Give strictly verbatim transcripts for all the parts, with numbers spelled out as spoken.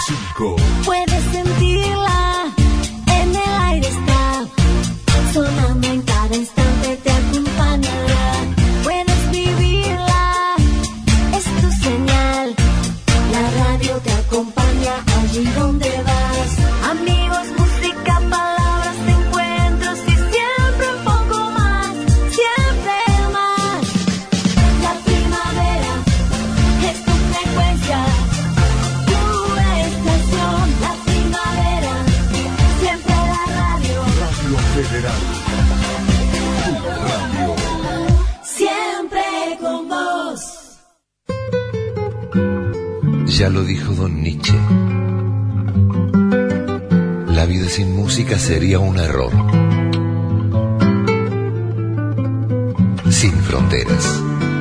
cinco. Puedes sentirla, en el aire está, sonando en cada instante te acompañará. Puedes vivirla, es tu señal, la radio te acompaña allí donde vas. Amigos, música, palabras, encuentros y siempre un poco más, siempre más. La primavera es tu frecuencia, tu estación. La primavera, siempre la radio. Radio Federal. Tu radio. Siempre con vos. Ya lo dijo Don Nietzsche. La vida sin música sería un error. Sin fronteras.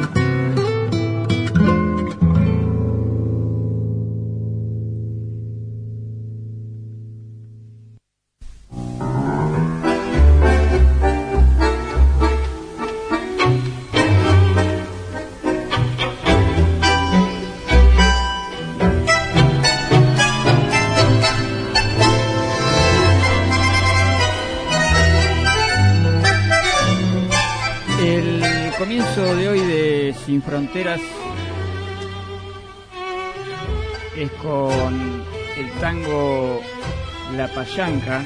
Sin Fronteras es con el tango La Payanca,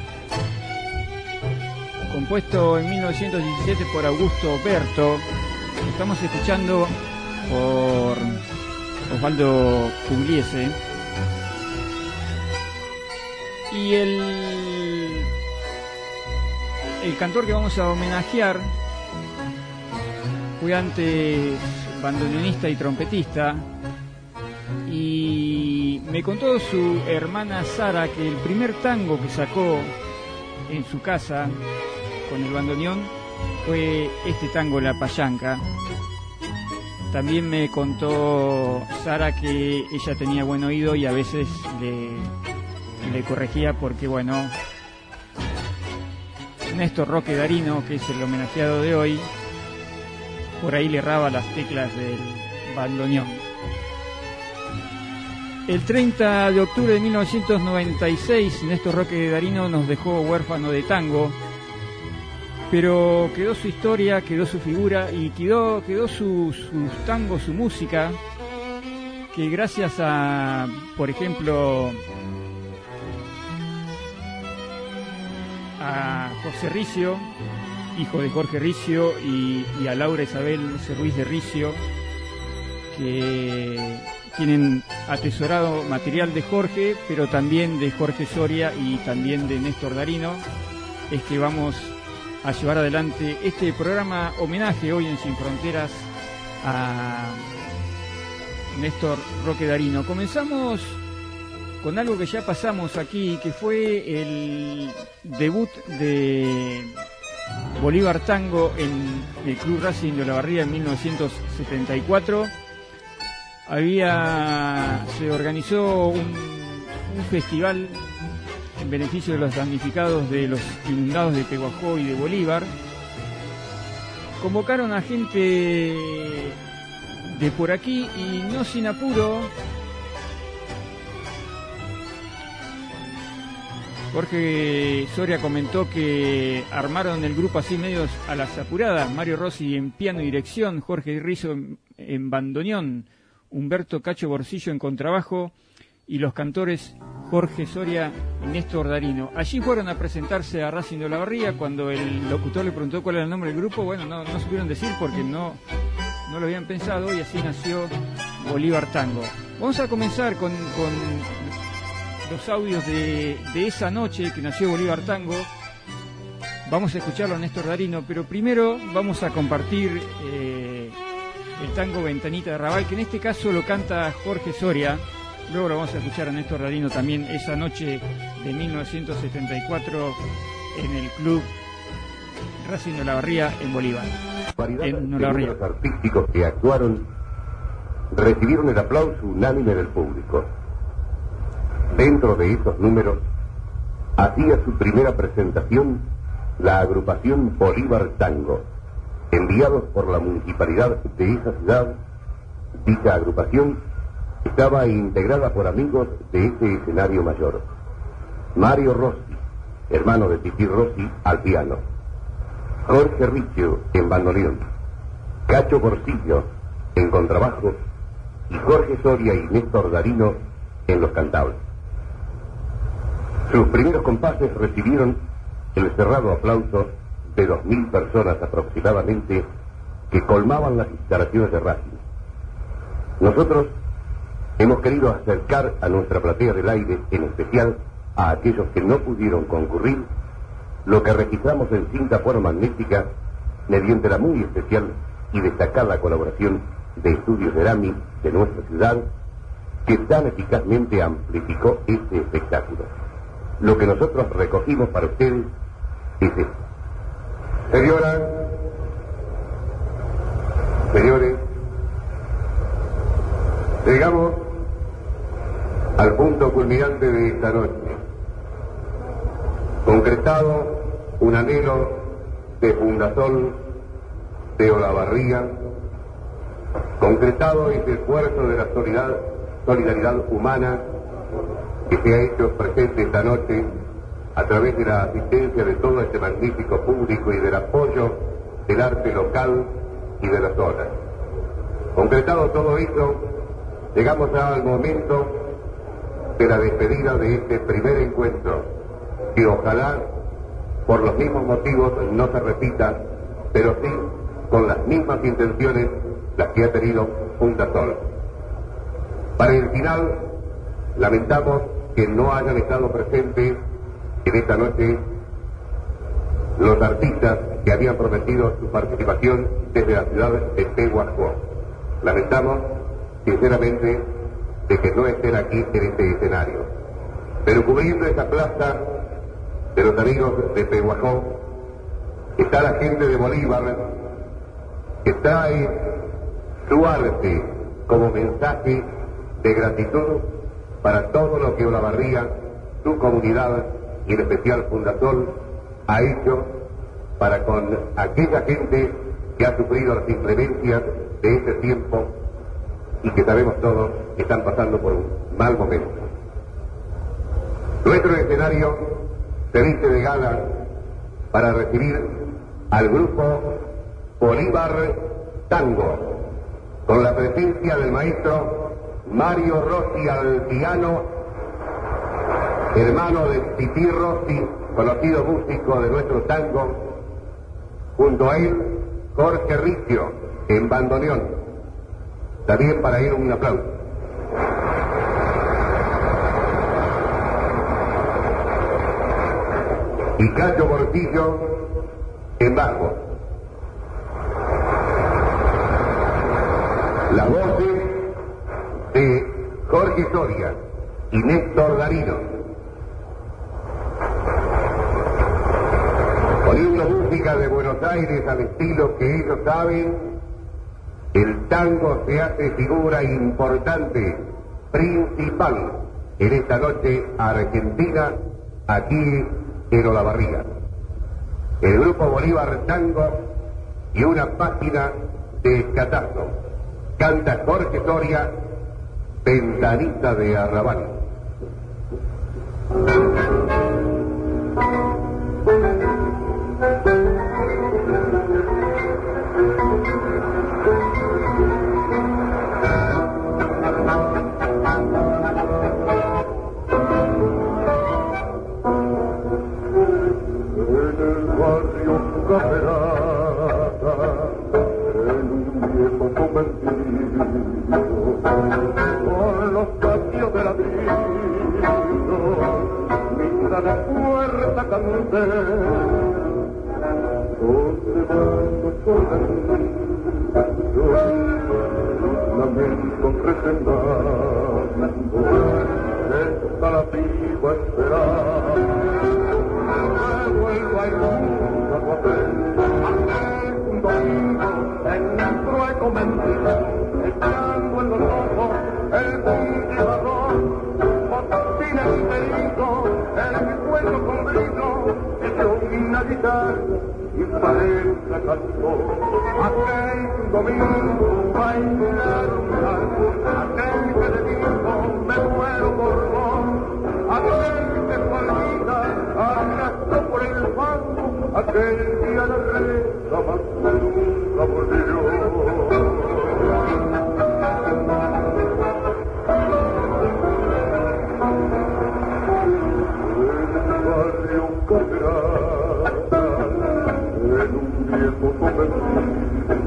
compuesto en mil novecientos diecisiete por Augusto Berto. Estamos escuchando por Osvaldo Pugliese. Y el, el cantor que vamos a homenajear fue antes bandoneonista y trompetista, y me contó su hermana Sara que el primer tango que sacó en su casa con el bandoneón fue este tango, La Payanca. También me contó Sara que ella tenía buen oído y a veces le, le corregía porque, bueno, Néstor Roque Darino, que es el homenajeado de hoy, por ahí le erraba las teclas del bandoneón. El treinta de octubre de mil novecientos noventa y seis, Néstor Roque Darino nos dejó huérfano de tango, pero quedó su historia, quedó su figura y quedó, quedó su, sus tangos, su música, que gracias a, por ejemplo, a José Ricio, hijo de Jorge Ricio, y, y a Laura Isabel Ruiz de Ricio, que tienen atesorado material de Jorge, pero también de Jorge Soria y también de Néstor Darino, es que vamos a llevar adelante este programa homenaje hoy en Sin Fronteras a Néstor Roque Darino. Comenzamos con algo que ya pasamos aquí, que fue el debut de Bolívar Tango en el Club Racing de Olavarría en mil novecientos setenta y cuatro. Había, se organizó un, un festival en beneficio de los damnificados de los inundados de Pehuajó y de Bolívar. Convocaron a gente de por aquí y no sin apuro. Jorge Soria comentó que armaron el grupo así medios a las apuradas: Mario Rossi en piano y dirección, Jorge Rizo en, en bandoneón, Humberto Cacho Borsillo en contrabajo y los cantores Jorge Soria y Néstor Darino. Allí fueron a presentarse a Racing de Olavarría. Cuando el locutor le preguntó cuál era el nombre del grupo, bueno, no, no supieron decir porque no, no lo habían pensado, y así nació Bolívar Tango. Vamos a comenzar con... con los audios de, de esa noche que nació Bolívar Tango. Vamos a escucharlo a Néstor Darino, pero primero vamos a compartir eh, el tango Ventanita de Raval, que en este caso lo canta Jorge Soria. Luego lo vamos a escuchar a Néstor Darino también, esa noche de mil novecientos setenta y cuatro en el Club Racing de Olavarría en Bolívar. En Olavarría. Los artísticos que actuaron recibieron el aplauso unánime del público. Dentro de esos números, hacía su primera presentación la agrupación Bolívar Tango. Enviados por la municipalidad de esa ciudad, dicha agrupación estaba integrada por amigos de este escenario mayor. Mario Rossi, hermano de Tití Rossi, al piano. Jorge Riccio, en bandoneón. Cacho Borsillo, en contrabajo. Y Jorge Soria y Néstor Darino, en los cantables. Sus primeros compases recibieron el cerrado aplauso de dos mil personas aproximadamente que colmaban las instalaciones de Racing. Nosotros hemos querido acercar a nuestra platea del aire, en especial a aquellos que no pudieron concurrir, lo que registramos en cinta magnética mediante la muy especial y destacada colaboración de Estudios de Rami de nuestra ciudad, que tan eficazmente amplificó este espectáculo. Lo que nosotros recogimos para ustedes es esto. Señoras, señores, llegamos al punto culminante de esta noche. Concretado un anhelo de Fundasol de Olavarría, concretado ese esfuerzo de la solidaridad, solidaridad humana que se ha hecho presente esta noche a través de la asistencia de todo este magnífico público y del apoyo del arte local y de la zona. Concretado todo eso, llegamos ya al momento de la despedida de este primer encuentro, que ojalá por los mismos motivos no se repita, pero sí con las mismas intenciones las que ha tenido Fundasol. Para el final, lamentamos que no hayan estado presentes en esta noche los artistas que habían prometido su participación desde la ciudad de Pehuajó. Lamentamos sinceramente de que no estén aquí en este escenario, pero cubriendo esa plaza de los amigos de Pehuajó está la gente de Bolívar, que trae su arte como mensaje de gratitud para todo lo que Olavarría, su comunidad y en especial Fundasol ha hecho para con aquella gente que ha sufrido las inclemencias de este tiempo y que sabemos todos que están pasando por un mal momento. Nuestro escenario se viste de gala para recibir al grupo Bolívar Tango, con la presencia del maestro Mario Rossi al piano, hermano de Tití Rossi, conocido músico de nuestro tango, junto a él Jorge Riccio en bandoneón. También para él un aplauso. Y Cacho Borsillo en bajo. Las voces de Jorge Soria y Néstor Darino. Poniendo música de Buenos Aires al estilo que ellos saben, el tango se hace figura importante, principal, en esta noche argentina, aquí en Olavarría. El grupo Bolívar Tango y una página de escatazo. Canta Jorge Soria, Ventanita de Arrabal. Con los patios de ladrillo, mira la puerta canté, observando por dentro, los lamentos presentando, está la piba esperando, vuelvo a ir a tu aquel un domingo, entró a convencer. Echando en los ojos el puntirador, botín enterito, el cuello con brillo, echó una guitarra y pareja cantó. Aquel domingo bailaron, aquel que le aquel día la reza más nunca volvió. En un viejo conventido,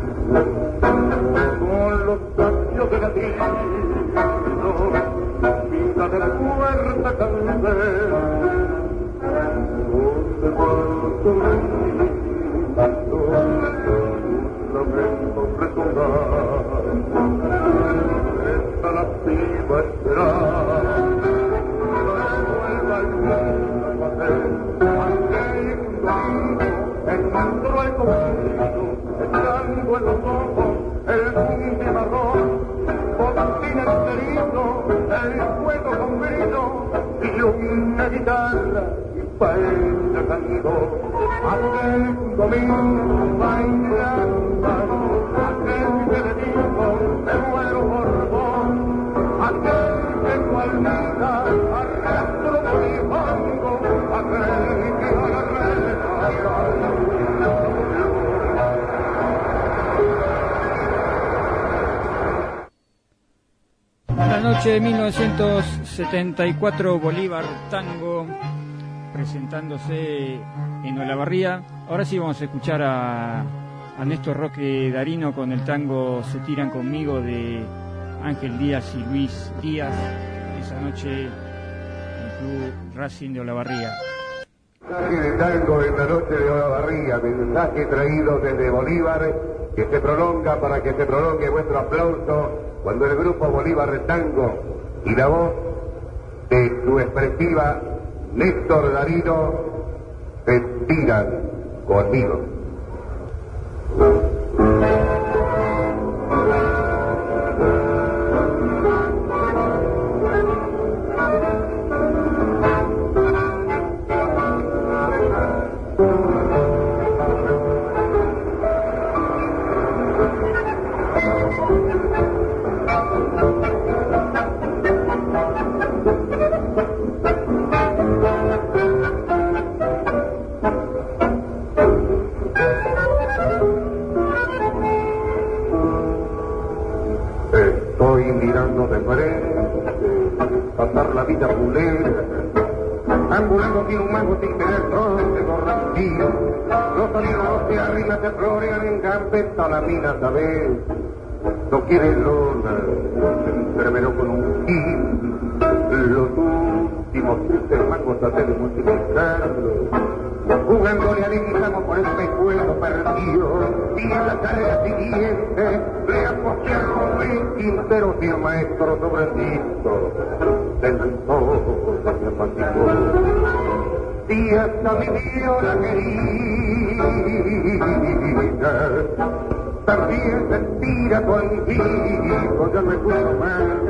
con los cambios de latino, pinta de puerta candel, donde cuarto lamento retornar, esta la piba esperar, vuelva al mundo a hacer encontró el conflicto, echando en los ojos el punto marrón, botín enterito, el fuego con vino y una guitarra y paella cantó. Aquel domingo bailando, aquel que le dijo me muero por vos, aquel que cual vida arrastro de mi fango, aquel que a la red la noche de mil novecientos setenta y cuatro, Bolívar Tango presentándose en Olavarría. Ahora sí vamos a escuchar a, a Néstor Roque Darino con el tango Se tiran conmigo de Ángel Díaz y Luis Díaz, esa noche en el Club Racing de Olavarría. Mensaje de tango en la noche de Olavarría, mensaje traído desde Bolívar, que se prolonga para que se prolongue vuestro aplauso cuando el grupo Bolívar Tango y la voz de su expresiva Néstor Darino se tiran conmigo. Pasar la vida pulera, ambulando sin un mago sin tener tronce correctivo. Los olivos de arriba se florean en gambeta la mina, ¿sabes? No quiere lona, se entreveró con un kill. Los últimos triste mangos a de multiplicarlo. Jugándole al Leguizamo por el pejuelo perdido, y en la carrera siguiente le aposté a Rubén Quintero y el maestro sobre el disco del todo se apaciguó. Y hasta mi viola querida también se tira contigo, ya me puedo más.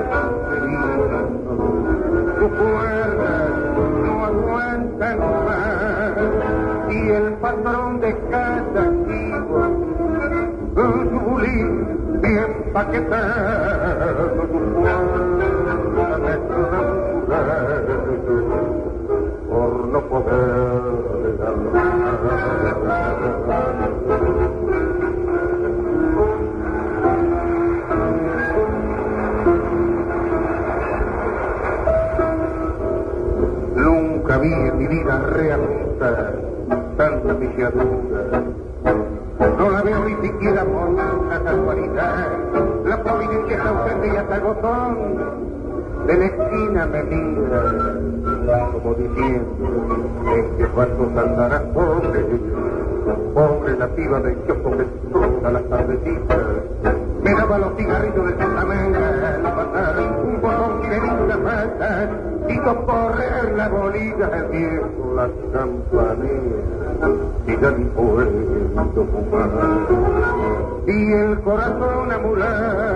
Tu cuerda no aguanta más, y el patrón de casa antiguo, con su bulín bien paquetado, su cuerda me mujer, por no poder dar. Nunca vi en mi vida realmente tanta villadura. No la veo ni siquiera por una casualidad. La providencia está ausente y hasta gozón de la esquina me mira, como diciendo, en que cuantos andarás pobre, pobre la piba del kiosco que troza las tardecitas. Me daba los cigarrillos de Santa Mena al pasar, un botón que le una mata, y correr la bolilla del viejo, la campanera, y ya ni puedo fumar. Y el corazón amulado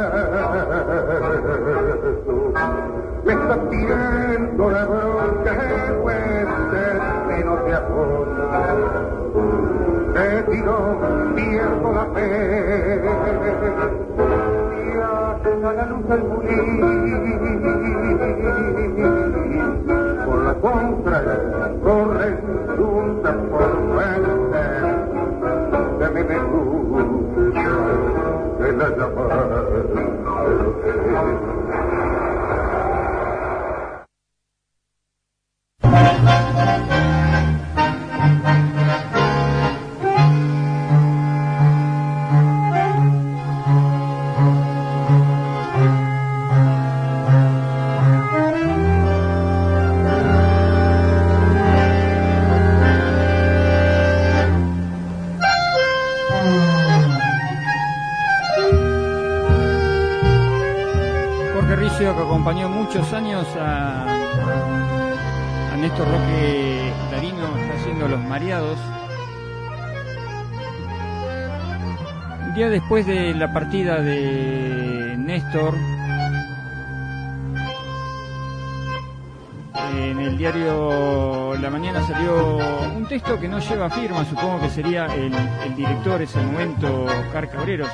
me está tirando la bronca, puente que no te apoya. Te tiró viejo la fe, y hasta la luz del bulín, por la contra corre juntas por de la llamada. Que acompañó muchos años a, a Néstor Roque Darino, está haciendo Los Mareados. Un día después de la partida de Néstor, en el diario La Mañana salió un texto que no lleva firma, supongo que sería el, el director ese momento, Oscar Cabreros.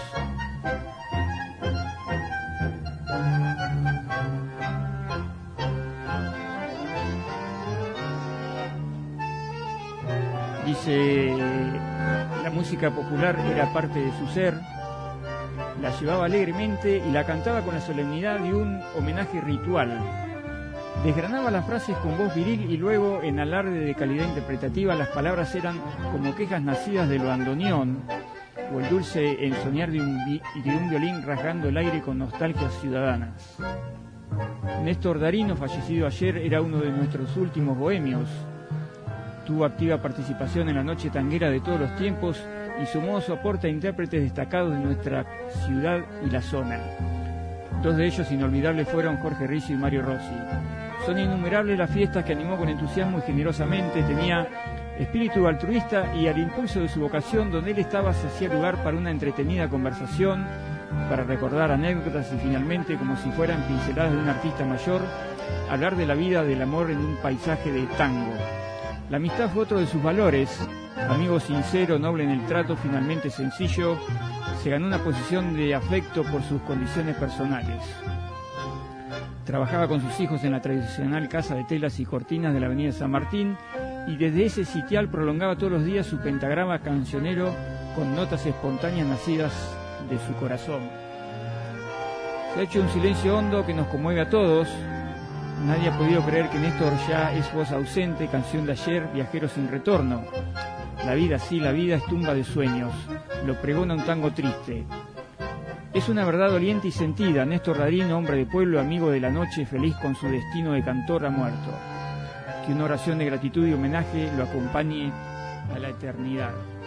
Dice, la música popular era parte de su ser, la llevaba alegremente y la cantaba con la solemnidad de un homenaje ritual. Desgranaba las frases con voz viril y luego, en alarde de calidad interpretativa, las palabras eran como quejas nacidas del bandoneón o el dulce ensoñar de un, vi de un violín rasgando el aire con nostalgias ciudadanas. Néstor Darino, fallecido ayer, era uno de nuestros últimos bohemios. Tuvo activa participación en la noche tanguera de todos los tiempos y sumó su aporte a intérpretes destacados de nuestra ciudad y la zona. Dos de ellos inolvidables fueron Jorge Rizo y Mario Rossi. Son innumerables las fiestas que animó con entusiasmo y generosamente, tenía espíritu altruista y al impulso de su vocación, donde él estaba se hacía lugar para una entretenida conversación, para recordar anécdotas y finalmente, como si fueran pinceladas de un artista mayor, hablar de la vida, del amor en un paisaje de tango. La amistad fue otro de sus valores. Amigo sincero, noble en el trato, finalmente sencillo, se ganó una posición de afecto por sus condiciones personales. Trabajaba con sus hijos en la tradicional casa de telas y cortinas de la avenida San Martín y desde ese sitial prolongaba todos los días su pentagrama cancionero con notas espontáneas nacidas de su corazón. Se ha hecho un silencio hondo que nos conmueve a todos. Nadie ha podido creer que Néstor ya es voz ausente, canción de ayer, viajero sin retorno. La vida, sí, la vida es tumba de sueños, lo pregona un tango triste. Es una verdad doliente y sentida, Néstor Darino, hombre de pueblo, amigo de la noche, feliz con su destino de cantor, ha muerto. Que una oración de gratitud y homenaje lo acompañe a la eternidad.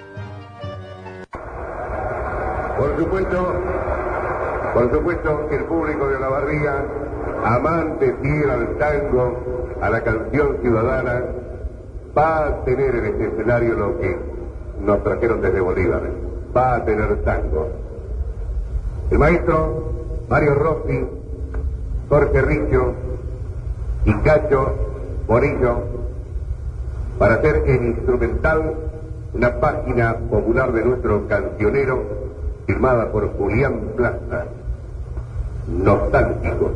Por supuesto, por supuesto que el público de Olavarría, amante fiel al tango, a la canción ciudadana, va a tener en este escenario lo que nos trajeron desde Bolívar, va a tener tango. El maestro Mario Rossi, Jorge Rizo y Cacho Borillo, para hacer en instrumental una página popular de nuestro cancionero, firmada por Julián Plaza, Nostálgico.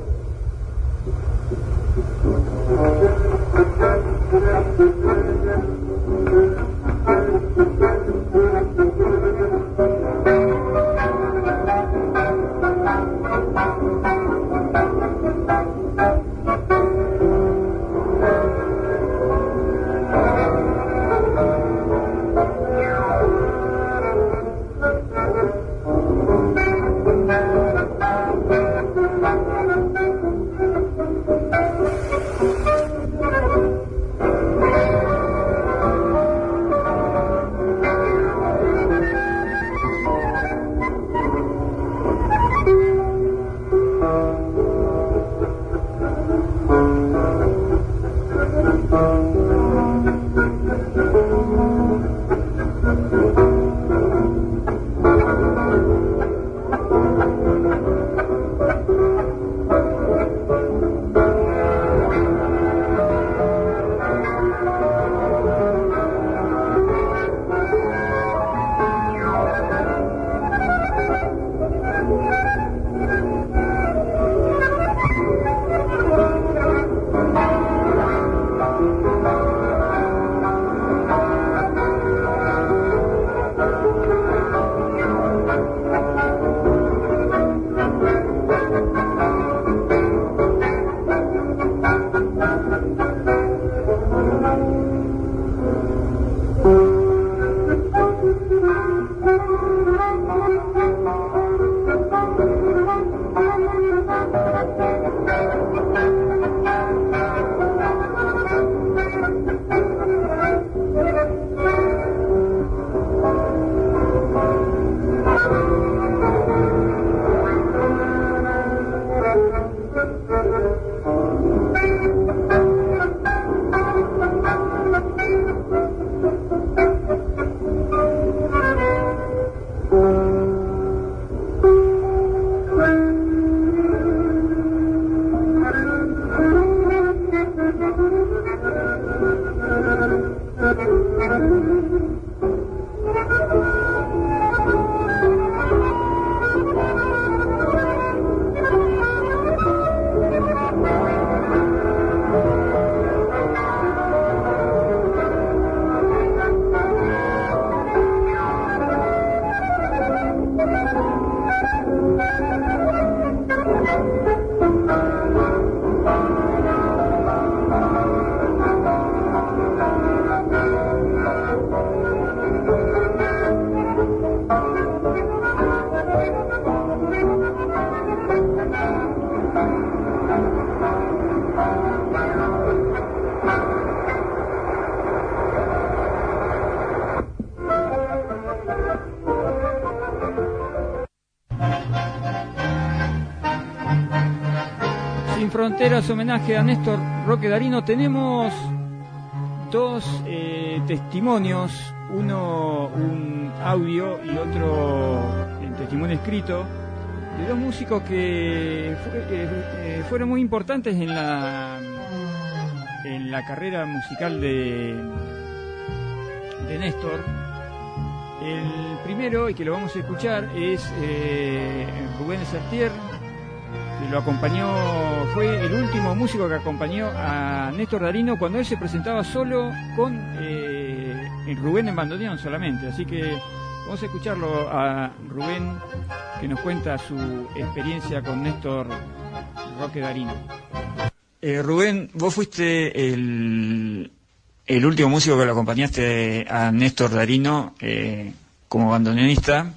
Sin Fronteras, homenaje a Néstor Roque Darino. Tenemos dos eh, testimonios, uno un audio y otro en testimonio escrito, de dos músicos que fu eh, eh, fueron muy importantes en la en la carrera musical de, de Néstor. El primero, y que lo vamos a escuchar, es eh, Rubén Sertier, que lo acompañó, fue el último músico que acompañó a Néstor Darino cuando él se presentaba solo con eh, Rubén en bandoneón solamente. Así que vamos a escucharlo a Rubén, que nos cuenta su experiencia con Néstor Roque Darino. Eh, Rubén, vos fuiste el, el último músico que lo acompañaste a Néstor Darino eh, como bandoneonista.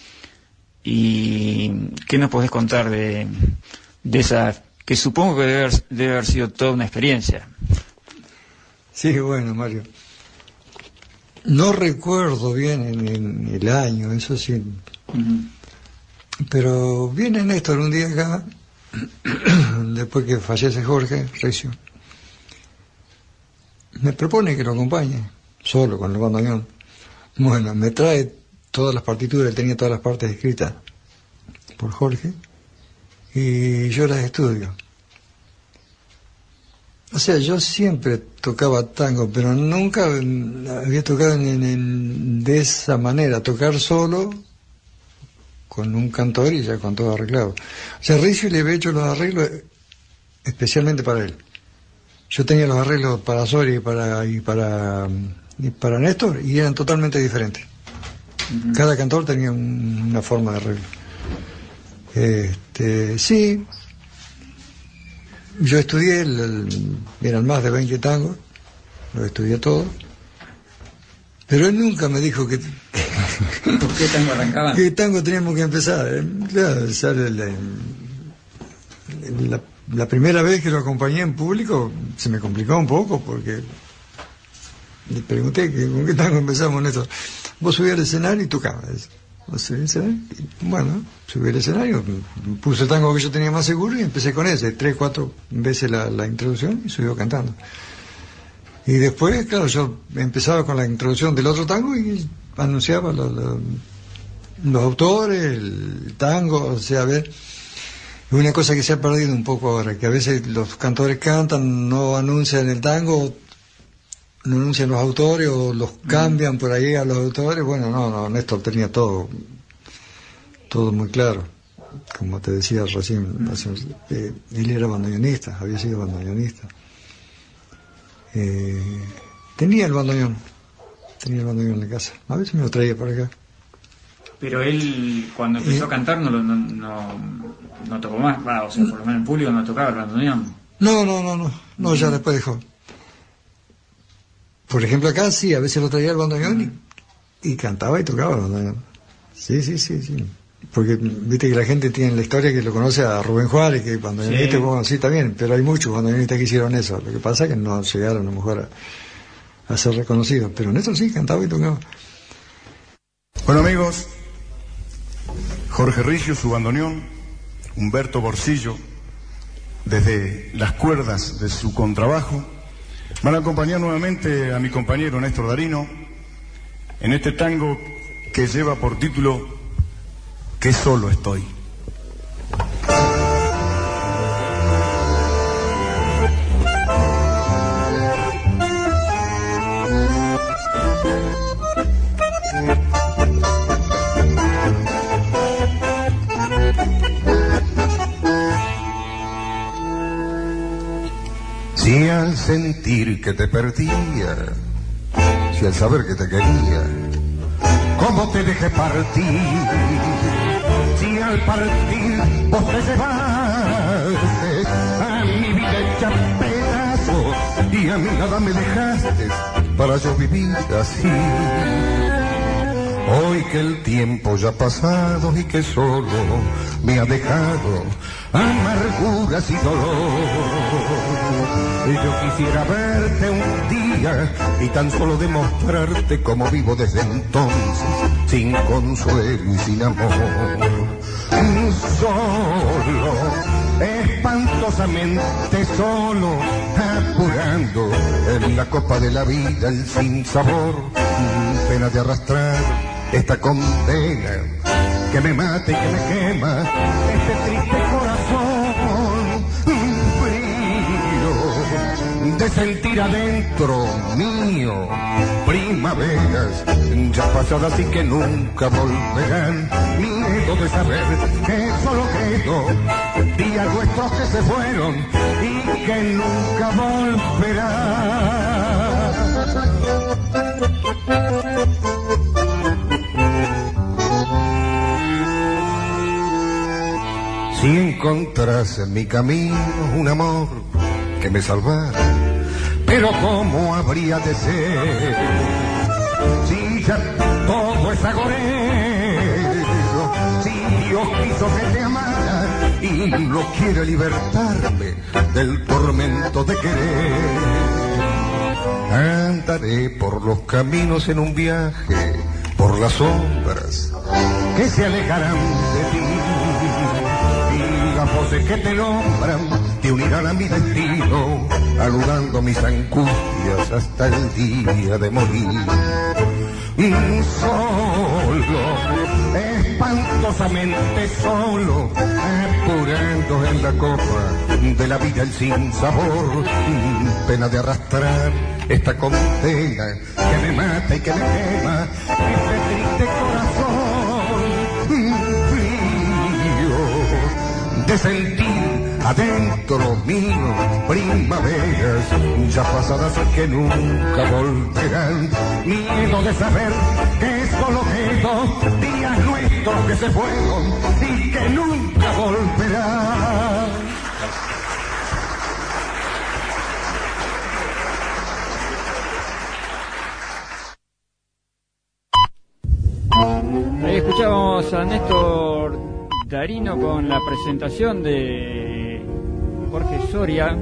¿Y qué nos podés contar de, de esa, que supongo que debe haber, debe haber sido toda una experiencia? Sí, bueno, Mario. No recuerdo bien en, en el año, eso sí. Uh-huh. Pero viene Néstor un día acá, después que fallece Jorge Ricio. Me propone que lo acompañe, solo, con el bandoneón. Bueno, me trae todas las partituras, él tenía todas las partes escritas por Jorge, y yo las estudio. O sea, yo siempre tocaba tango, pero nunca había tocado en, en, de esa manera, tocar solo, con un cantor y ya con todo arreglado. O sea, Ricio le había hecho los arreglos especialmente para él. Yo tenía los arreglos para Soria y para, y para, y para Néstor, y eran totalmente diferentes. Uh-huh. Cada cantor tenía un, una forma de arreglo. Este, sí, yo estudié, el, el, eran más de veinte tangos, los estudié todos, pero él nunca me dijo que... ¿Por qué tango arrancaban? ¿Qué tango teníamos que empezar? Claro, sale la, la, la primera vez que lo acompañé en público se me complicó un poco, porque le pregunté que, con qué tango empezamos, Néstor. Vos subí al escenario y tocabas. Vos subí al escenario y, bueno, subí al escenario, puse el tango que yo tenía más seguro y empecé con ese, tres, cuatro veces la, la introducción y subió cantando. Y después, claro, yo empezaba con la introducción del otro tango y anunciaba lo, lo, los autores, el tango, o sea, a ver, una cosa que se ha perdido un poco ahora, que a veces los cantores cantan, no anuncian el tango, no anuncian los autores o los cambian por ahí a los autores. Bueno, no, no, Néstor tenía todo, todo muy claro. Como te decía recién, eh, él era bandoneonista, había sido bandoneonista. Eh, tenía el bandoneón, tenía el bandoneón en la casa. A veces me lo traía para acá. Pero él, cuando empezó eh, a cantar, no, no, no, no tocó más, ah, o sea, por lo menos en público no tocaba el bandoneón. No, no, no, no, no, ya después dejó. Por ejemplo, acá sí, a veces lo traía el bandoneón y, y cantaba y tocaba el bandoneón. Sí, sí, sí, sí. Porque viste que la gente tiene la historia que lo conoce a Rubén Juárez, que bandoneonista, sí, bueno, sí, también, pero hay muchos bandoneonistas que hicieron eso. Lo que pasa es que no llegaron a lo mejor a, a ser reconocidos. Pero Néstor sí, cantaba y tocaba. Bueno, amigos, Jorge Ricio, su bandoneón, Humberto Borsillo, desde las cuerdas de su contrabajo, van a acompañar nuevamente a mi compañero Néstor Darino en este tango que lleva por título Que solo estoy. Si al sentir que te perdía, si al saber que te quería, ¿cómo te dejé partir? Si al partir vos te llevaste a mi vida hecha pedazos y a mí nada me dejaste para yo vivir así. Hoy que el tiempo ya ha pasado y que solo me ha dejado amarguras y dolor, y yo quisiera verte un día y tan solo demostrarte cómo vivo desde entonces, sin consuelo y sin amor. Solo espantosamente solo, apurando en la copa de la vida el sinsabor, pena de arrastrar esta condena que me mata y que me quema, este triste corazón frío de sentir adentro mío primaveras ya pasadas y que nunca volverán, miedo de saber que solo quedó días nuestros que se fueron y que nunca volverán. Si encontrase en mi camino un amor que me salvara, pero ¿cómo habría de ser? Si ya todo es agorero, si Dios quiso que te amara y no quiere libertarme del tormento de querer, andaré por los caminos en un viaje, por las sombras que se alejarán de ti. Las voces que te nombran te unirán a mi destino, anudando mis angustias hasta el día de morir. Solo, espantosamente solo, apurando en la copa de la vida el sinsabor, pena de arrastrar esta condena que me mata y que me quema, este triste corazón de sentir adentro mío primaveras ya pasadas y que nunca volverán, miedo de saber que solo quedó días nuestros que se fueron y que nunca volverán. Ahí escuchamos a Néstor Darino con la presentación de Jorge Soria,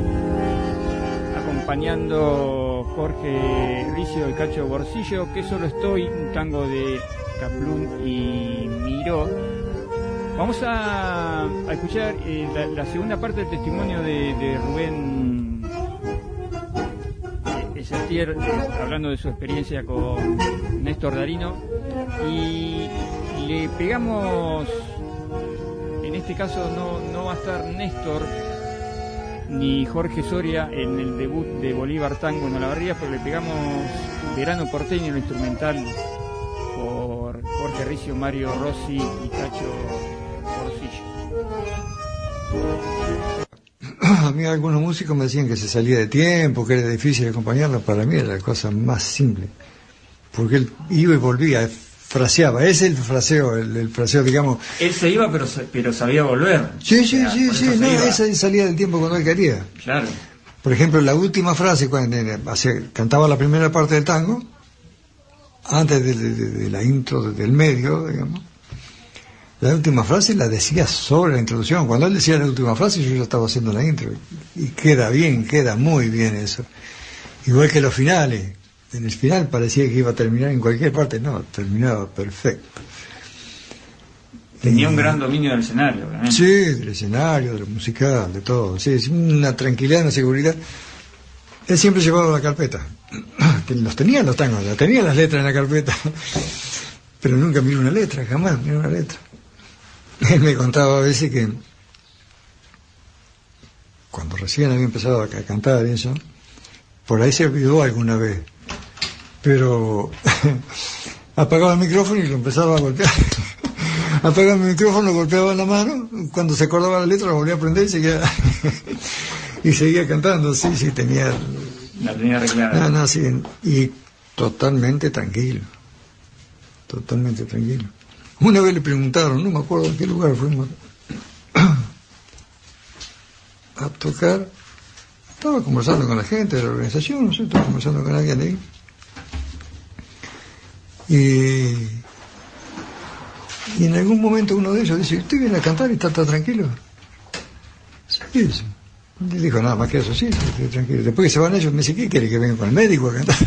acompañando Jorge Ricio y Cacho Borsillo, que solo estoy, un tango de Kaplún y Miró. Vamos a, a escuchar eh, la, la segunda parte del testimonio de, de Rubén eh, Esatier, eh, hablando de su experiencia con Néstor Darino, y le pegamos. En este caso no, no va a estar Néstor ni Jorge Soria en el debut de Bolívar Tango en Olavarría, pero le pegamos Verano Porteño, el instrumental, por Jorge Ricio, Mario Rossi y Cacho Borsillo. A mí algunos músicos me decían que se salía de tiempo, que era difícil acompañarlo. Para mí era la cosa más simple, porque él iba y volvía, fraseaba, es el fraseo, el, el fraseo, digamos. Él se iba, pero pero sabía volver. Sí, sí, o sea, sí, sí, no, esa salía del tiempo cuando él quería. Claro. Por ejemplo, la última frase, cuando hace, cantaba la primera parte del tango, antes de, de, de la intro del medio, digamos, la última frase la decía sobre la introducción. Cuando él decía la última frase, yo ya estaba haciendo la intro. Y queda bien, queda muy bien eso. Igual que los finales. En el final parecía que iba a terminar en cualquier parte, no, terminaba perfecto. Tenía y, un gran dominio del escenario, obviamente. Sí, del escenario, de lo musical, de todo. Sí, es una tranquilidad, una seguridad. Él siempre llevaba la carpeta. Los tenía los tangos, tenía las letras en la carpeta, pero nunca miró una letra, jamás miró una letra. Él me contaba a veces que cuando recién había empezado a cantar eso, por ahí se olvidó alguna vez, pero apagaba el micrófono y lo empezaba a golpear. Apagaba el micrófono, lo golpeaba en la mano, cuando se acordaba la letra lo volvía a prender y seguía y seguía cantando. Sí, sí, tenía la tenía reclara. No, no, sí, y totalmente tranquilo, totalmente tranquilo. Una vez le preguntaron, no me acuerdo en qué lugar fuimos a tocar. Estaba conversando con la gente de la organización, no sé, estaba conversando con alguien ahí. Y, y en algún momento uno de ellos dice, ¿usted viene a cantar y está tan tranquilo? Sí, sí. Y dijo, nada más que eso, sí, estoy tranquilo. Después que se van ellos, me dice, ¿qué quiere que venga con el médico a cantar?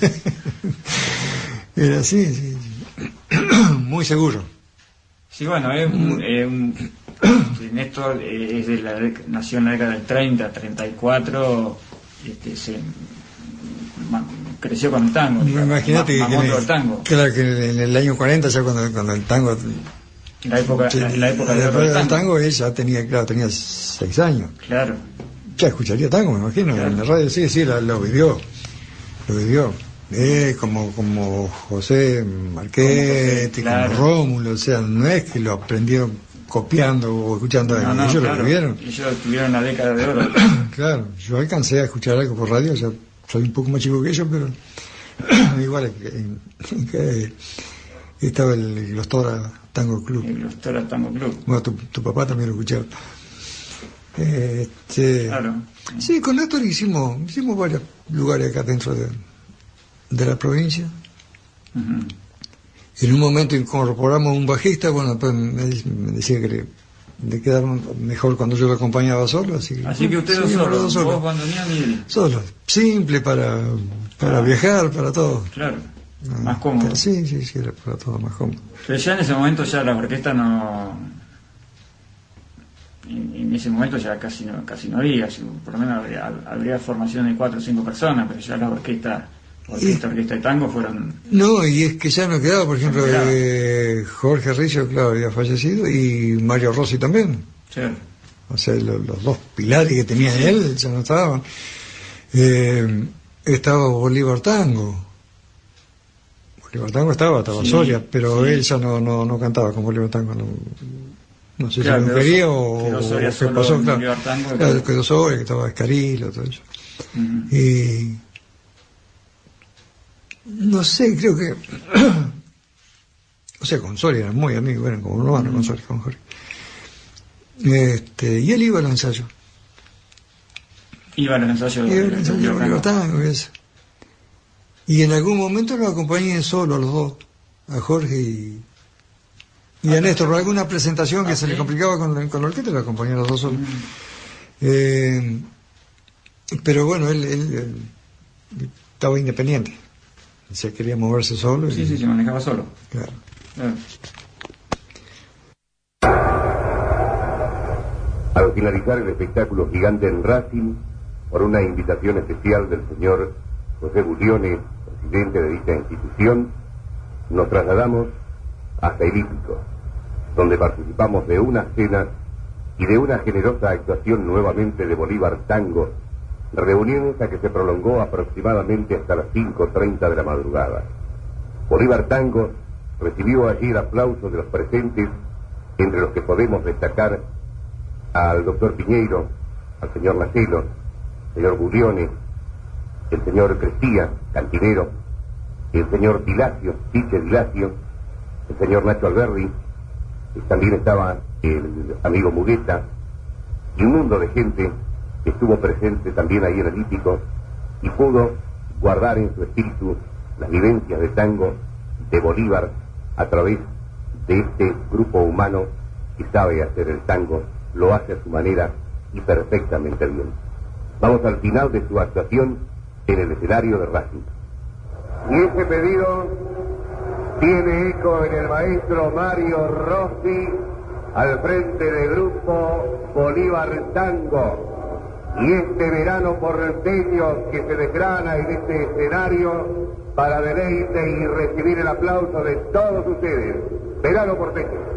Era así, sí, sí. Muy seguro. Sí, bueno, es un, eh, un, que Néstor eh, es de la dec- nació en la década del treinta, treinta y cuatro, este, se ma- creció con el tango. Imagínate ma- que, mamó que, todo el tango. claro, que en el año cuarenta, ya cuando, cuando el tango... La época, sí, la, la época la de oro del del tango. tango, ella tenía, claro, tenía seis años. Claro. Ya escucharía tango, me imagino, Claro. en la radio, sí, sí, la- lo vivió, lo vivió. Eh, como, como José Marchetti, como, claro. Rómulo, o sea, no es que lo aprendieron copiando o escuchando, No, no, ellos claro. lo vivieron. Ellos tuvieron la década de oro del tango. Claro, yo alcancé a escuchar algo por radio, o sea, soy un poco más chico que ellos, pero igual que, que estaba el Los Tora Tango Club. El Los Toras Tango Club. Bueno, tu, tu papá también lo escuchaba. Este, Claro. sí, con Néstor hicimos, hicimos varios lugares acá dentro de, de la provincia. Ujú. En un momento incorporamos un bajista, bueno, pues me, me decía que le, le quedaba mejor cuando yo lo acompañaba solo, así que... Así que ustedes sí, solos, los dos solos. vos, bandoneón y él. Solo, simple para, para Ah. viajar, para todo. Claro, Ah, más cómodo. Sí, sí, sí, era para todo más cómodo. Pero ya en ese momento ya la orquesta no... En, en ese momento ya casi no casi no había, si- por lo menos habría, habría formación de cuatro o cinco personas, pero ya las orquestas, orquesta, orquesta de tango fueron... No, y es que ya no quedaba, por ejemplo, No quedaba. eh, Jorge Rizo, claro, había fallecido, y Mario Rossi también. Sí. O sea, lo- los dos pilares que tenía él ya no estaban. Eh, estaba Bolívar Tango. Bolívar Tango estaba, estaba Sí, Soria, pero sí. él ya no, no, no cantaba con Bolívar Tango. No, no sé Claro, si no quedó quería so- o, quedó o Soria qué solo pasó. en Claro, Bolívar Tango, y claro, quedó- quedó Soria, que estaba Escarilo, todo eso. Ujú. Y no sé, creo que o sea, con Soria eran muy amigos, eran como hermanos con Soria, con Jorge. Este, y él iba a los ensayos. Iba a los ensayos Iba de, a los de ensayos de Bolívar Bolívar Tango. Tango y eso. Y en algún momento lo acompañé solo a los dos, a Jorge y, y a Néstor, por alguna presentación que Ah, se le sí. complicaba con la, con la orquesta, lo acompañé a los dos solos. Eh, pero bueno, él, él, él estaba independiente, se quería moverse solo. Y, Sí, sí, se manejaba solo. claro. Claro. Al finalizar el espectáculo gigante en Racing, por una invitación especial del señor José Buglione, presidente de dicha institución, nos trasladamos hasta el Hípico, donde participamos de una cena y de una generosa actuación nuevamente de Bolívar Tango, reunión esa que se prolongó aproximadamente hasta las cinco treinta de la madrugada. Bolívar Tango recibió allí el aplauso de los presentes, entre los que podemos destacar al doctor Piñeiro, al señor Nacelo, al señor Buglione, el señor Crestía, cantinero, el señor Dilacio, Piche Dilacio, el señor Nacho Alberdi, y también estaba el amigo Mugueta, y un mundo de gente que estuvo presente también ahí en el Hípico y pudo guardar en su espíritu las vivencias de tango de Bolívar a través de este grupo humano que sabe hacer el tango, lo hace a su manera y perfectamente bien. Vamos al final de su actuación en el escenario de Racing. Y ese pedido tiene eco en el maestro Mario Rossi al frente del grupo Bolívar Tango. Y este verano porteño que se desgrana en este escenario para deleite y recibir el aplauso de todos ustedes. Verano porteño.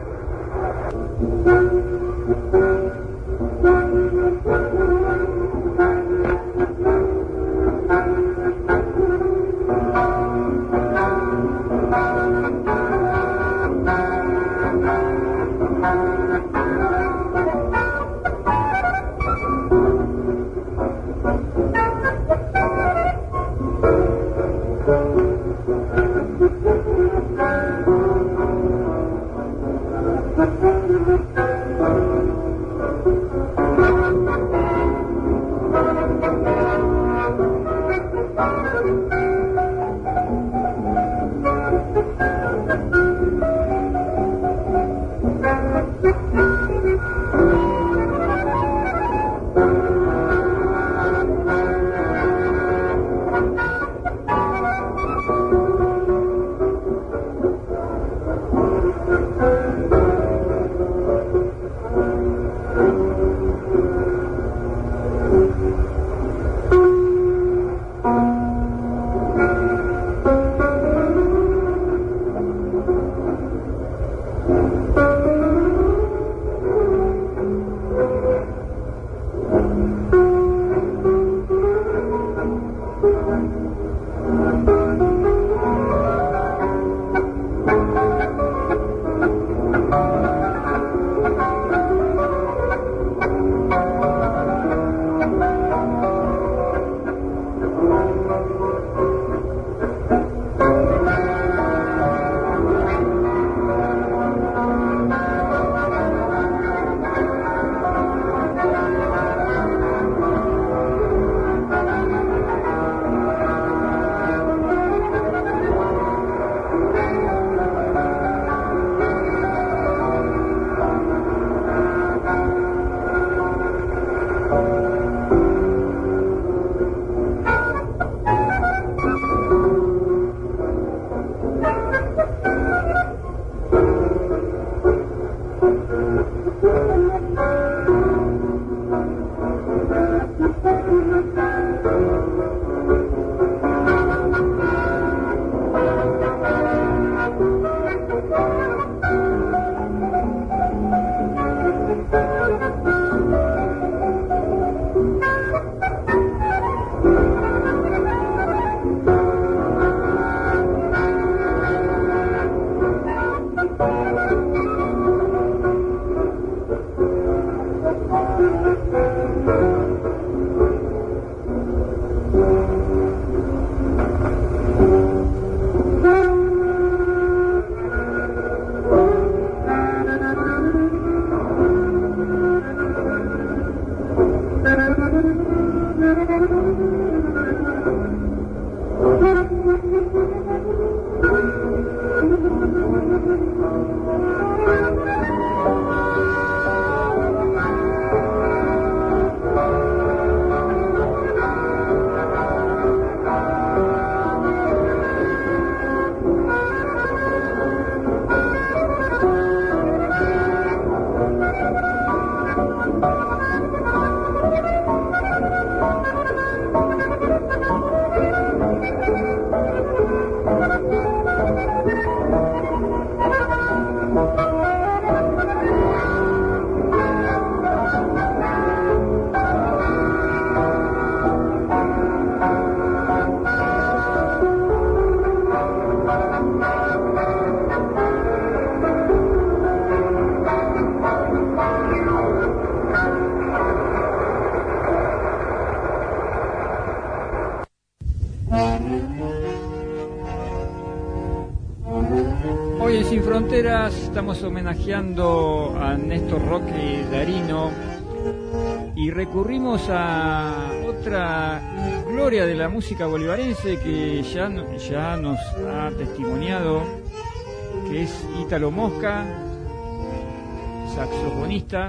Fronteras, estamos homenajeando a Néstor Roque Darino y recurrimos a otra gloria de la música bolivarense que ya, ya nos ha testimoniado, que es Ítalo Mosca, saxofonista.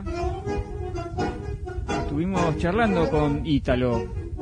Estuvimos charlando con Ítalo.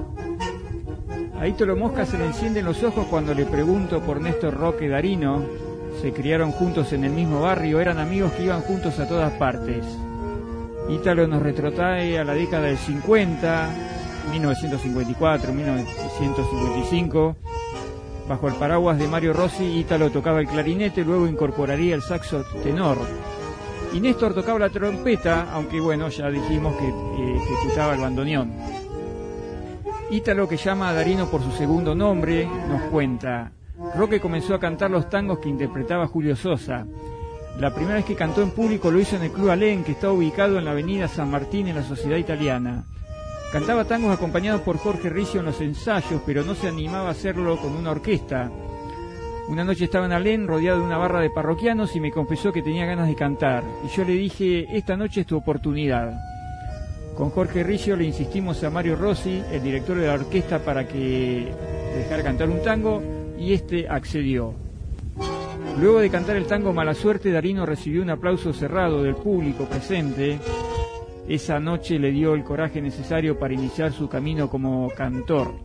A Ítalo Mosca se le encienden los ojos cuando le pregunto por Néstor Roque Darino. Se criaron juntos en el mismo barrio, eran amigos que iban juntos a todas partes. Ítalo nos retrotrae a la década del cincuenta, mil novecientos cincuenta y cuatro, mil novecientos cincuenta y cinco. Bajo el paraguas de Mario Rossi, Ítalo tocaba el clarinete, luego incorporaría el saxo tenor. Y Néstor tocaba la trompeta, aunque bueno, ya dijimos que eh, ejecutaba el bandoneón. Ítalo, que llama a Darino por su segundo nombre, nos cuenta: Roque comenzó a cantar los tangos que interpretaba Julio Sosa. La primera vez que cantó en público lo hizo en el Club Alén, que está ubicado en la avenida San Martín, en la Sociedad Italiana. Cantaba tangos acompañados por Jorge Risso en los ensayos, pero no se animaba a hacerlo con una orquesta. Una noche estaba en Alén, rodeado de una barra de parroquianos, y me confesó que tenía ganas de cantar. Y yo le dije: esta noche es tu oportunidad. Con Jorge Risso le insistimos a Mario Rossi, el director de la orquesta, para que dejara cantar un tango, y este accedió. Luego de cantar el tango Mala Suerte, Darino recibió un aplauso cerrado del público presente. Esa noche le dio el coraje necesario para iniciar su camino como cantor.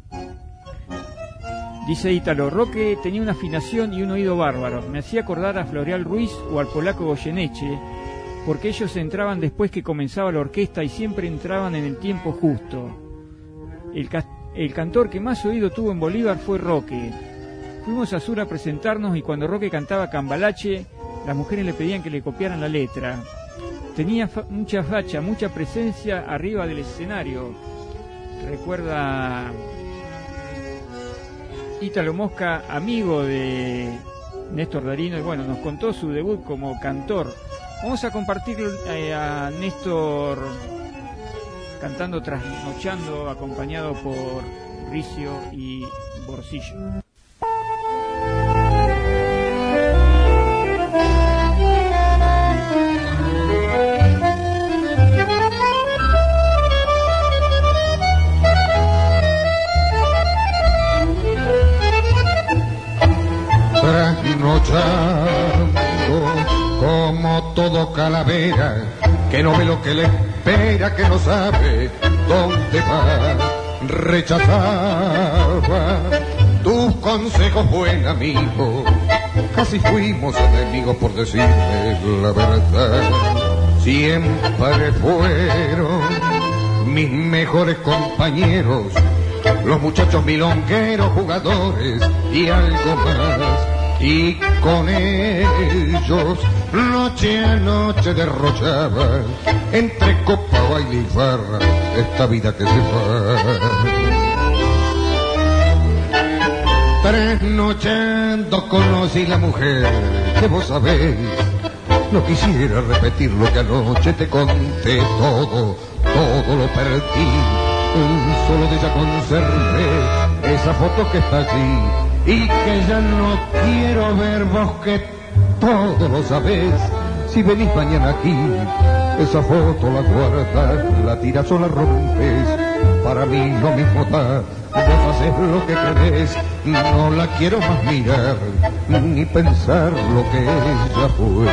Dice Ítalo: Roque tenía una afinación y un oído bárbaros. Me hacía acordar a Floreal Ruiz o al polaco Goyeneche, porque ellos entraban después que comenzaba la orquesta y siempre entraban en el tiempo justo. El, ca el cantor que más oído tuvo en Bolívar fue Roque. Fuimos a Sur a presentarnos y cuando Roque cantaba Cambalache, las mujeres le pedían que le copiaran la letra. Tenía fa mucha facha, mucha presencia arriba del escenario. Recuerda Ítalo Mosca, amigo de Néstor Darino, y bueno, nos contó su debut como cantor. Vamos a compartir eh, a Néstor cantando Trasnochando, acompañado por Ricio y Borsillo. Trasnochando como todo calavera, que no ve lo que le espera, que no sabe dónde va. Rechazaba tus consejos, buen amigo, casi fuimos enemigos por decirme la verdad. Siempre fueron mis mejores compañeros, los muchachos milongueros, jugadores y algo más. Y con ellos noche a noche derrochaba, entre copa, baile y farra, esta vida que se va. Trasnochando conocí la mujer que vos sabés. No quisiera repetir lo que anoche te conté, todo, todo lo perdí. Solo de ella conservé esa foto que está allí y que ya no quiero ver, vos que todo lo sabés. Si venís mañana aquí, esa foto la guardas, la tiras o la rompes, para mí lo mismo da. Vos haces lo que querés, no la quiero más mirar, ni pensar lo que ella fue.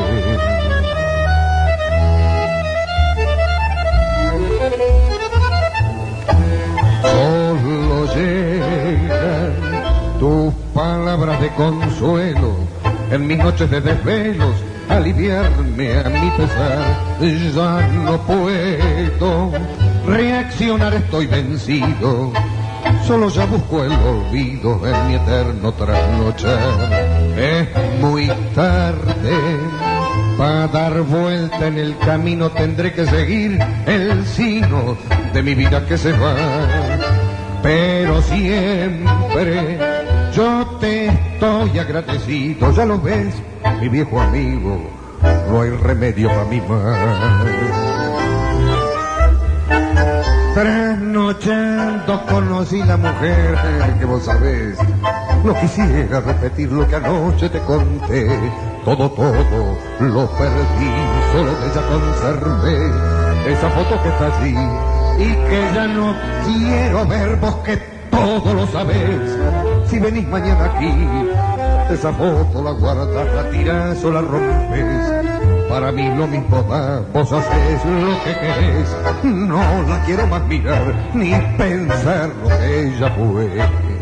Solo llegan tus palabras de consuelo en mis noches de desvelos, aliviarme a mi pesar. Ya no puedo reaccionar, estoy vencido. Solo ya busco el olvido en mi eterno trasnochar. Es muy tarde para dar vuelta en el camino, tendré que seguir el sino de mi vida que se va. Pero siempre yo te estoy agradecido, ya lo ves, mi viejo amigo, no hay remedio para mí más. Trasnochando conocí la mujer que vos sabés. No quisiera repetir lo que anoche te conté, todo, todo lo perdí, solo de ella conservé esa foto que está allí y que ya no quiero ver, vos que todo lo sabés. Si venís mañana aquí, esa foto la guardas, la tirás o la rompes. Para mí lo mismo da, vos haces lo que querés. No la quiero más mirar, ni pensar lo que ella fue.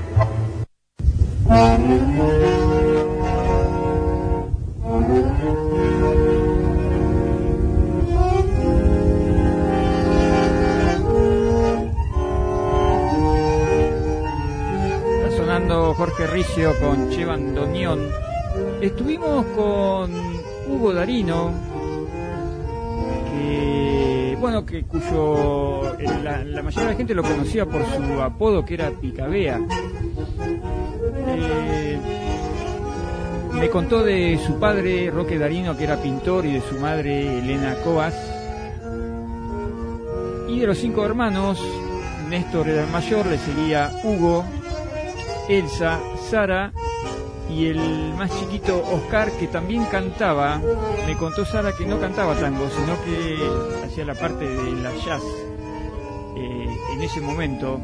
Está sonando Jorge Ricio con Che Bandoneón. Estuvimos con Hugo Darino, que bueno, que cuyo la, la mayoría de la gente lo conocía por su apodo, que era Picabea. Eh, me contó de su padre Roque Darino, que era pintor, y de su madre Elena Cobas, y de los cinco hermanos. Néstor era el mayor, le seguía Hugo, Elsa, Sara y el más chiquito Oscar, que también cantaba. Me contó Sara que no cantaba tango, sino que hacía la parte de la jazz eh, en ese momento.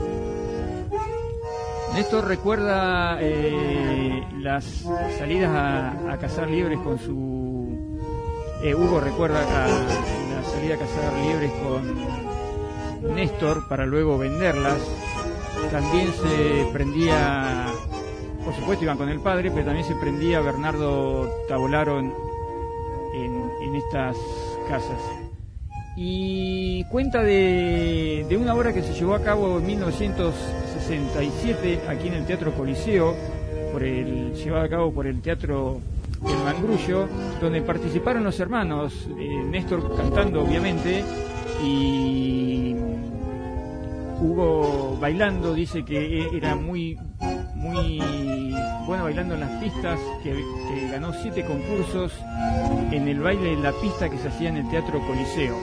Néstor recuerda eh, las salidas a, a cazar liebres con su... Eh, Hugo recuerda a, la salida a cazar liebres con Néstor para luego venderlas. También se prendía... Por supuesto iban con el padre, pero también se prendía Bernardo Tavolaro en, en, en estas casas. Y cuenta de, de una obra que se llevó a cabo en mil novecientos sesenta y siete aquí en el Teatro Coliseo, por el, llevado a cabo por el Teatro El Mangrullo, donde participaron los hermanos, eh, Néstor cantando obviamente, y Hugo bailando. Dice que era muy... muy bueno bailando en las pistas, que, que ganó siete concursos en el baile en la pista que se hacía en el Teatro Coliseo.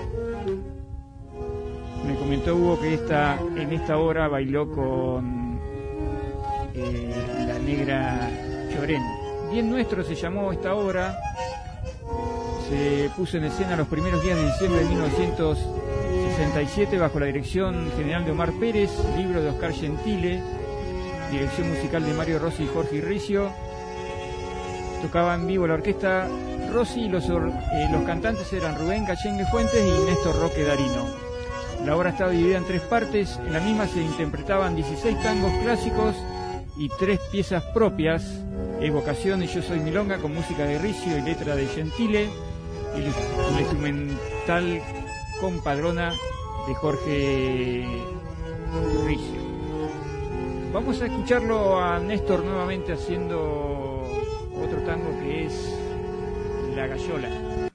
Me comentó Hugo que esta, en esta obra bailó con eh, la negra Chorén. Bien Nuestro se llamó esta obra. Se puso en escena los primeros días de diciembre de mil novecientos sesenta y siete bajo la dirección general de Omar Pérez, libro de Oscar Gentile, dirección musical de Mario Rossi y Jorge Ricio. Tocaba en vivo la orquesta Rossi y los, eh, los cantantes eran Rubén Cachengue Fuentes y Néstor Roque Darino. La obra estaba dividida en tres partes. En la misma se interpretaban dieciséis tangos clásicos y tres piezas propias: Evocación y Yo Soy Milonga, con música de Ricio y letra de Gentile, y el instrumental Compadrona de Jorge Ricio. Vamos a escucharlo a Néstor nuevamente haciendo otro tango que es La Gallola.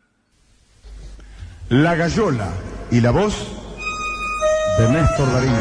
La Gallola y la voz de Néstor Darino.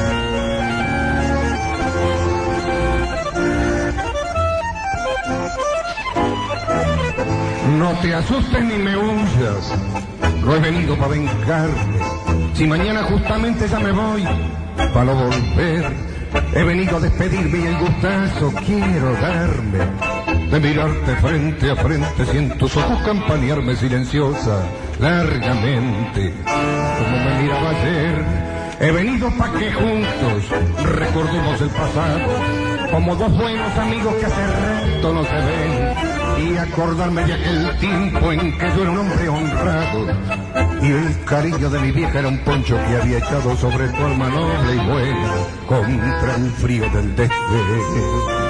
No te asustes ni me huyas, no he venido para vengarme. Si mañana justamente ya me voy, para no volver, he venido a despedirme y el gustazo quiero darme de mirarte frente a frente. Siento tus ojos campanearme silenciosa, largamente, como me miraba ayer. He venido pa' que juntos recordemos el pasado, como dos buenos amigos que hace rato no se ven, y acordarme de aquel tiempo en que yo era un hombre honrado, y el cariño de mi vieja era un poncho que había echado sobre tu alma noble y buena contra el frío del desdén.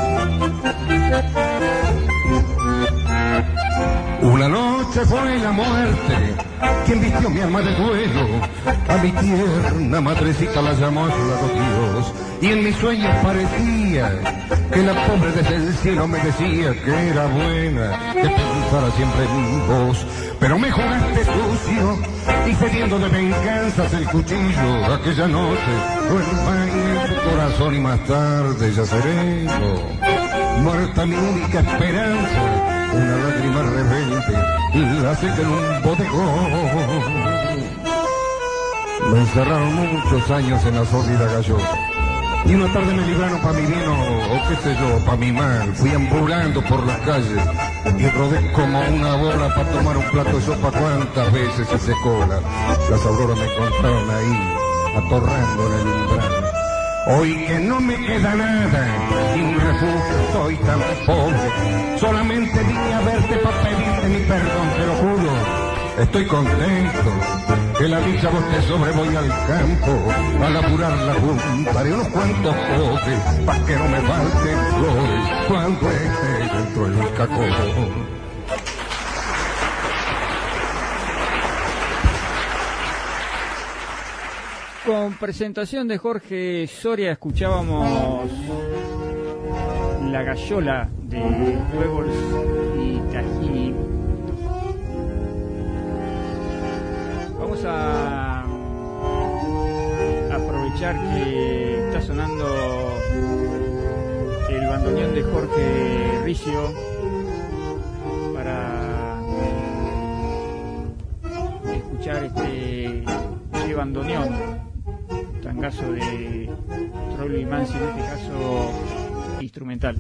Una noche fue la muerte quien vistió mi alma de duelo, a mi tierna madrecita la llamó a su lado Dios, y en mis sueños parecía que la pobre desde el cielo me decía que era buena, que pensara siempre en vos, pero me jugaste sucio y cediendo de venganzas el cuchillo aquella noche fue el baile en tu corazón, y más tarde ya sereno, muerta mi única esperanza, una lágrima rebelde la seca en un bodegón. Me encerraron muchos años en la sórdida gallosa, y una tarde me libraron pa' mi bien o, o qué sé yo, pa' mi mal. Fui ambulando por las calles y rodé como una bola para tomar un plato de sopa cuantas veces hice cola. Las auroras me encontraron ahí, atorrando en el umbral. Hoy que no me queda nada, sin refugio estoy tan pobre, solamente vine a verte para pedirte mi perdón, te lo juro, estoy contento, que la dicha vos te sobre, voy al campo, a laburar la juntaré unos cuantos pobres, pa' que no me falten flores, cuando esté dentro del cacón. Con presentación de Jorge Soria escuchábamos La Gallola de Huevos y Tahini. Vamos a aprovechar que está sonando el bandoneón de Jorge Ricio para escuchar este, este bandoneón. Tangazo de Troilo y Mansi, en este caso instrumental.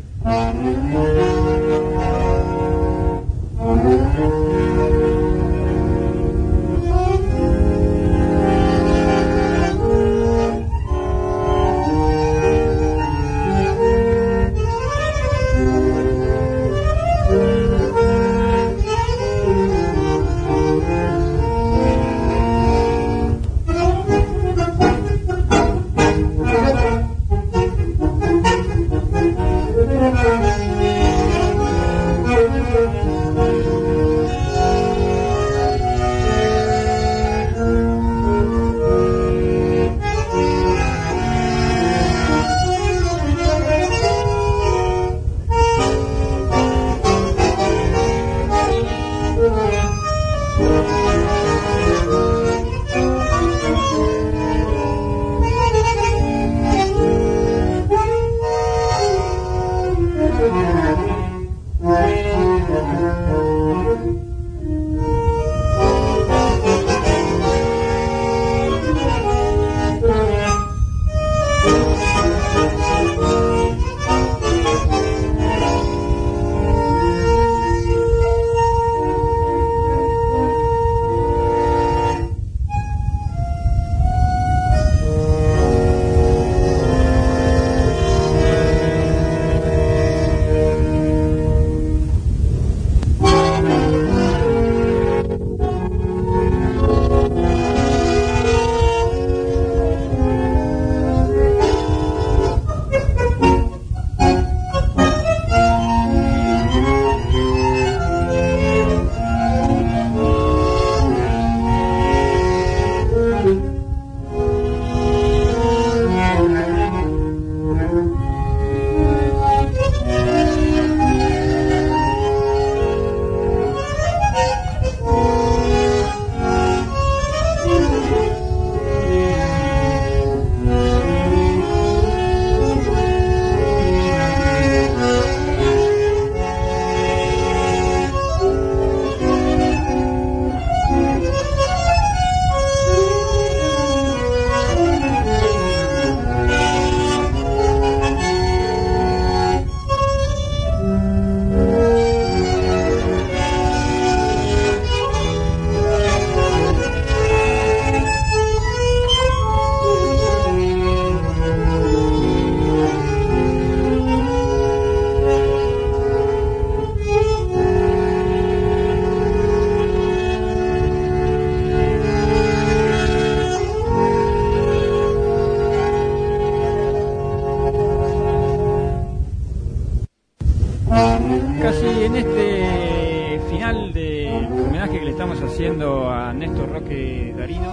Haciendo a Néstor Roque Darino,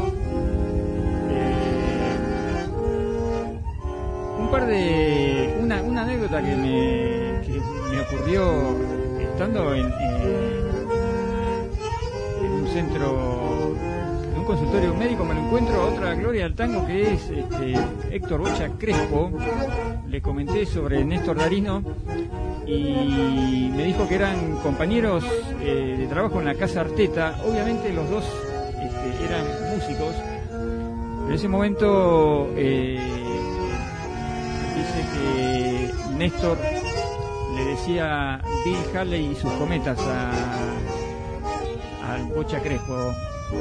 eh, un par de una, una anécdota que me, que me ocurrió estando en, eh, en un centro, en un consultorio médico. Me lo encuentro a otra gloria del tango que es este, Héctor Bocha Crespo. Le comenté sobre Néstor Darino y me dijo que eran compañeros eh, de trabajo en la Casa Arteta. Obviamente los dos este, eran músicos. En ese momento eh, dice que Néstor le le decía Bill Haley y sus cometas a, al Bocha Crespo,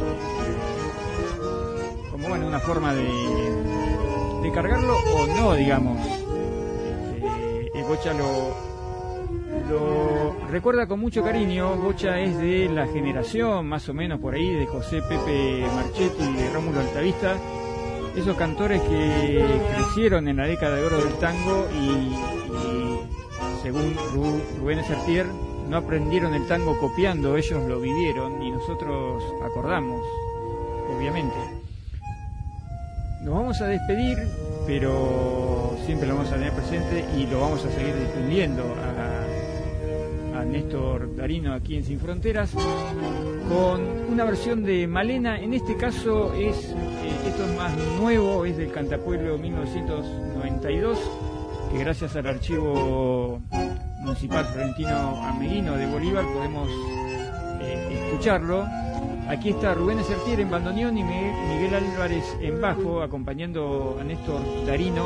como bueno, una forma de, de cargarlo o no, digamos. Este, el Bocha lo, lo recuerda con mucho cariño. Bocha es de la generación, más o menos por ahí, de José Pepe Marchetti y de Rómulo Altavista, esos cantores que crecieron en la década de oro del tango y, y según Rubén Essertier, no aprendieron el tango copiando, ellos lo vivieron y nosotros acordamos, obviamente. Nos vamos a despedir, pero siempre lo vamos a tener presente y lo vamos a seguir difundiendo a, a Néstor Darino aquí en Sin Fronteras, con una versión de Malena. En este caso es, eh, esto es más nuevo, es del Cantapueblo mil novecientos noventa y dos, que gracias al archivo municipal Florentino Ameguino de Bolívar podemos eh, escucharlo. Aquí está Rubén Essertier en bandoneón y Miguel Álvarez en bajo, acompañando a Néstor Darino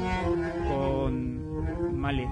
con Malena.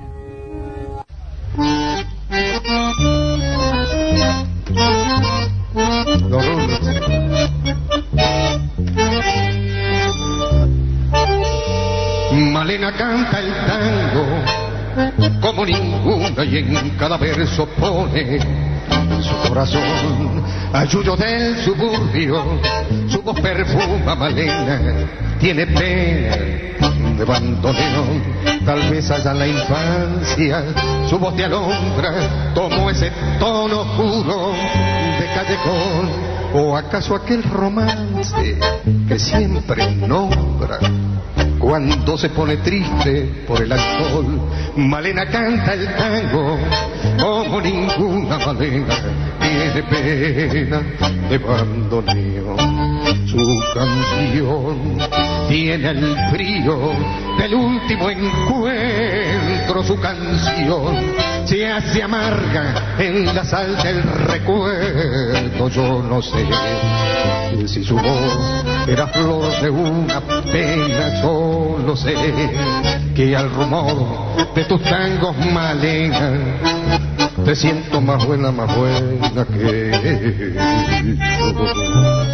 Malena canta el tango como ninguna y en cada verso pone su corazón a Yuyo del suburbio. Su voz perfuma Malena, tiene pena de bandoneón. Tal vez allá en la infancia su voz te alumbra, tomó ese tono oscuro de callejón. ¿O acaso aquel romance que siempre nombra cuando se pone triste por el alcohol? Malena canta el tango como ninguna Malena, tiene pena de bandoneón. Su canción tiene el frío del último encuentro, su canción se hace amarga en la sal del recuerdo. Yo no sé si su voz era flor de una pena, solo sé que al rumor de tus tangos, Malena, te siento más buena, más buena que yo.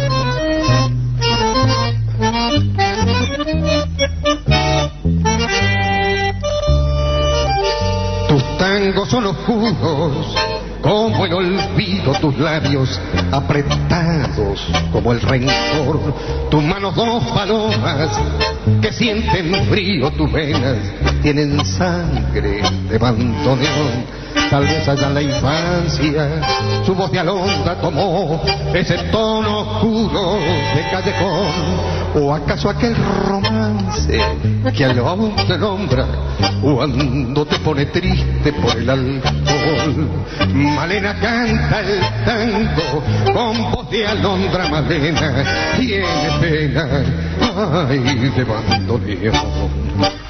Tus tangos son oscuros como el olvido, tus labios apretados como el rencor, tus manos dos palomas que sienten frío, tus venas tienen sangre de bandoneón. Tal vez allá en la infancia su voz de alondra tomó ese tono oscuro de callejón. ¿O acaso aquel romance que al ojo te nombra cuando te pone triste por el alcohol? Malena canta el tango con voz de alondra, Malena tiene pena, ay, de bandoneón.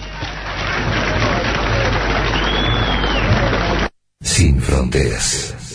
Sin Fronteras.